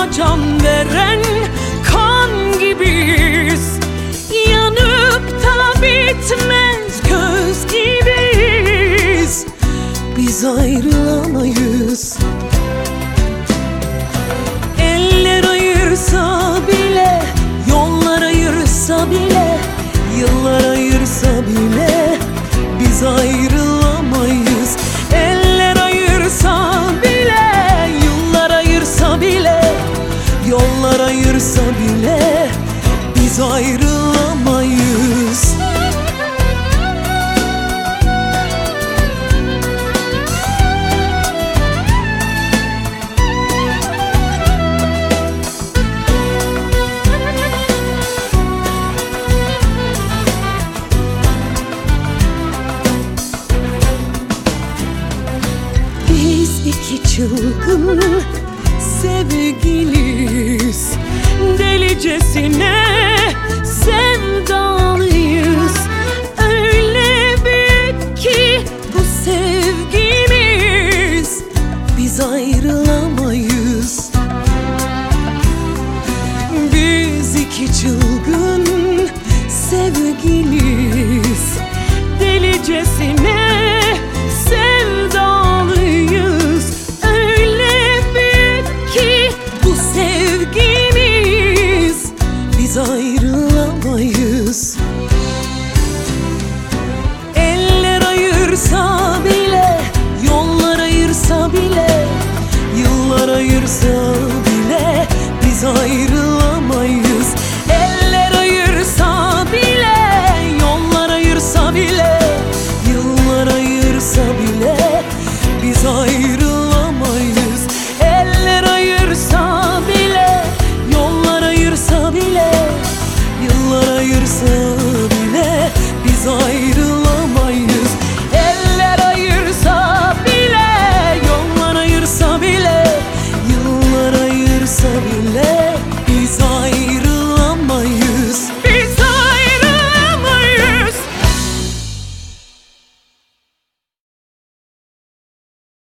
can veren kan gibiyiz. Yanıp da bitmez köz gibiyiz. Biz ayrılamayız. Eller ayırsa bile, yollar ayırsa bile, yıllar ayırsa bile biz ayrılamayız. Eller ayırsa bile, yıllar ayırsa bile, yollar ayırsa bile biz ayrılamayız. Biz iki çılgın sevgiliyiz, delicesine sevdalıyız. Öyle büyük ki bu sevgimiz, biz ayrılamayız. Biz iki çılgın sevgiliyiz, delicesine sevdalıyız. Öyle büyük ki bu sevgimiz, biz ayrılamayız. Eller ayırsa bile, yollar ayırsa bile, yıllar ayırsa bile biz ayrılamayız. Eller ayırsa bile, yollar ayırsa bile, yıllar ayırsa bile biz ayrılamayız. Eller ayırsa bile, yollar ayırsa bile, yıllar ayırsa bile biz ayrılamayız.